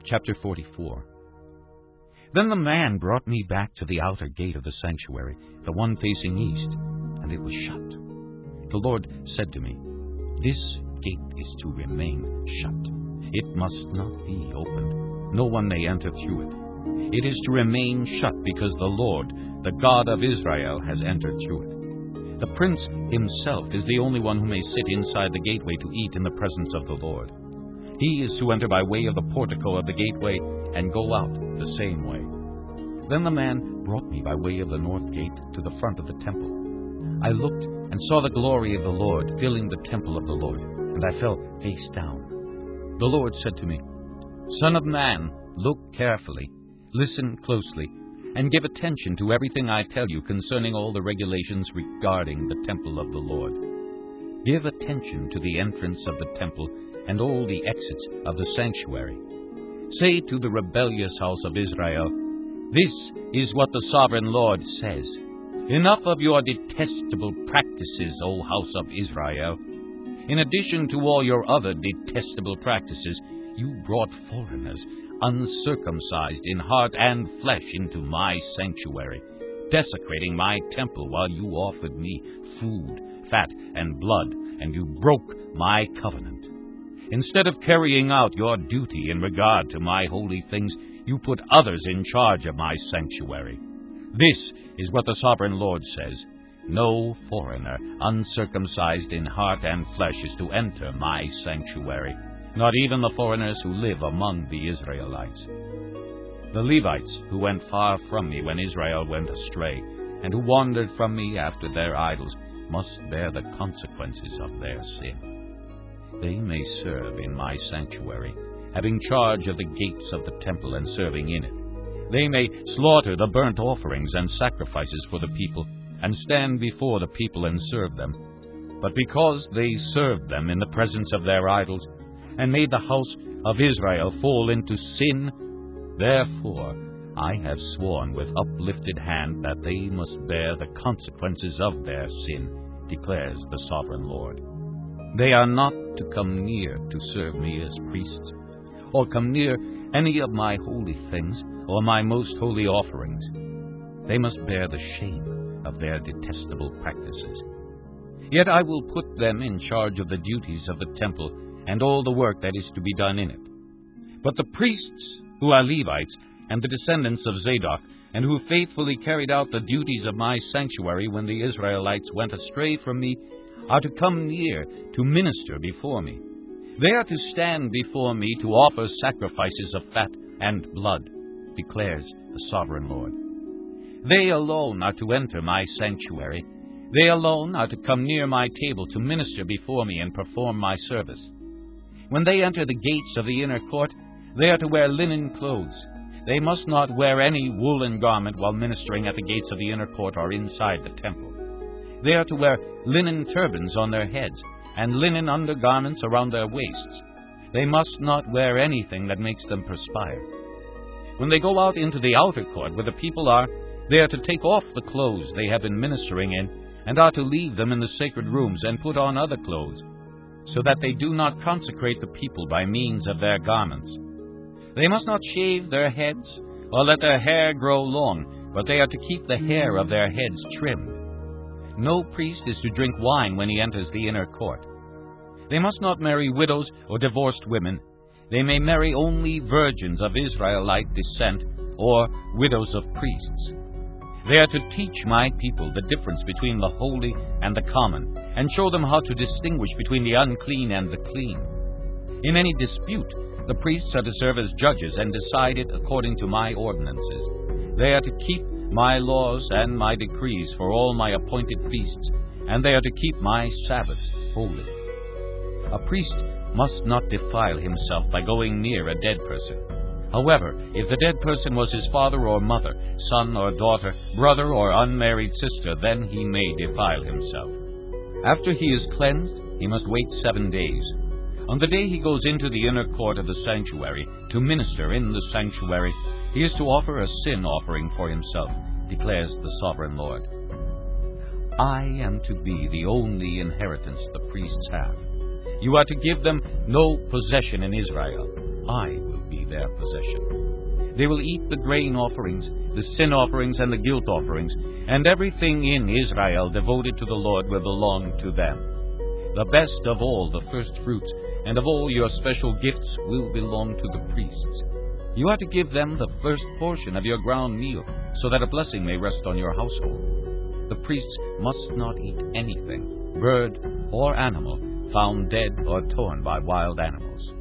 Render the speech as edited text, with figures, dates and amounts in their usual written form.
Chapter 44. Then the man brought me back to the outer gate of the sanctuary, the one facing east, and it was shut. The Lord said to me, "This gate is to remain shut. It must not be opened. No one may enter through it. It is to remain shut because the Lord, the God of Israel, has entered through it. The prince himself is the only one who may sit inside the gateway to eat in the presence of the Lord. He is to enter by way of the portico of the gateway and go out the same way." Then the man brought me by way of the north gate to the front of the temple. I looked and saw the glory of the Lord filling the temple of the Lord, and I fell face down. The Lord said to me, "Son of man, look carefully, listen closely, and give attention to everything I tell you concerning all the regulations regarding the temple of the Lord. Give attention to the entrance of the temple and all the exits of the sanctuary. Say to the rebellious house of Israel, 'This is what the sovereign Lord says. Enough of your detestable practices, O house of Israel. In addition to all your other detestable practices, you brought foreigners, uncircumcised in heart and flesh, into my sanctuary, desecrating my temple while you offered me food, fat, and blood, and you broke my covenant. Instead of carrying out your duty in regard to my holy things, you put others in charge of my sanctuary. This is what the sovereign Lord says. No foreigner, uncircumcised in heart and flesh, is to enter my sanctuary, not even the foreigners who live among the Israelites. The Levites, who went far from me when Israel went astray, and who wandered from me after their idols, must bear the consequences of their sin. They may serve in my sanctuary, having charge of the gates of the temple and serving in it. They may slaughter the burnt offerings and sacrifices for the people, and stand before the people and serve them. But because they served them in the presence of their idols, and made the house of Israel fall into sin, therefore I have sworn with uplifted hand that they must bear the consequences of their sin, declares the sovereign Lord. They are not to come near to serve me as priests, or come near any of my holy things, or my most holy offerings. They must bear the shame of their detestable practices. Yet I will put them in charge of the duties of the temple and all the work that is to be done in it. But the priests, who are Levites, and the descendants of Zadok, and who faithfully carried out the duties of my sanctuary when the Israelites went astray from me, are to come near to minister before me. They are to stand before me to offer sacrifices of fat and blood, declares the sovereign Lord. They alone are to enter my sanctuary. They alone are to come near my table to minister before me and perform my service. When they enter the gates of the inner court, they are to wear linen clothes. They must not wear any woolen garment while ministering at the gates of the inner court or inside the temple. They are to wear linen turbans on their heads and linen undergarments around their waists. They must not wear anything that makes them perspire. When they go out into the outer court where the people are, they are to take off the clothes they have been ministering in, and are to leave them in the sacred rooms and put on other clothes, so that they do not consecrate the people by means of their garments. They must not shave their heads or let their hair grow long, but they are to keep the hair of their heads trimmed. No priest is to drink wine when he enters the inner court. They must not marry widows or divorced women. They may marry only virgins of Israelite descent or widows of priests. They are to teach my people the difference between the holy and the common, and show them how to distinguish between the unclean and the clean. In any dispute, the priests are to serve as judges and decide it according to my ordinances. They are to keep my laws and my decrees for all my appointed feasts, and they are to keep my Sabbaths holy. A priest must not defile himself by going near a dead person. However, if the dead person was his father or mother, son or daughter, brother or unmarried sister, then he may defile himself. After he is cleansed, he must wait 7 days. On the day he goes into the inner court of the sanctuary to minister in the sanctuary, he is to offer a sin offering for himself, declares the sovereign Lord. I am to be the only inheritance the priests have. You are to give them no possession in Israel. I will be their possession. They will eat the grain offerings, the sin offerings, and the guilt offerings, and everything in Israel devoted to the Lord will belong to them. The best of all the first fruits and of all your special gifts will belong to the priests. You are to give them the first portion of your ground meal, so that a blessing may rest on your household. The priests must not eat anything, bird or animal, found dead or torn by wild animals.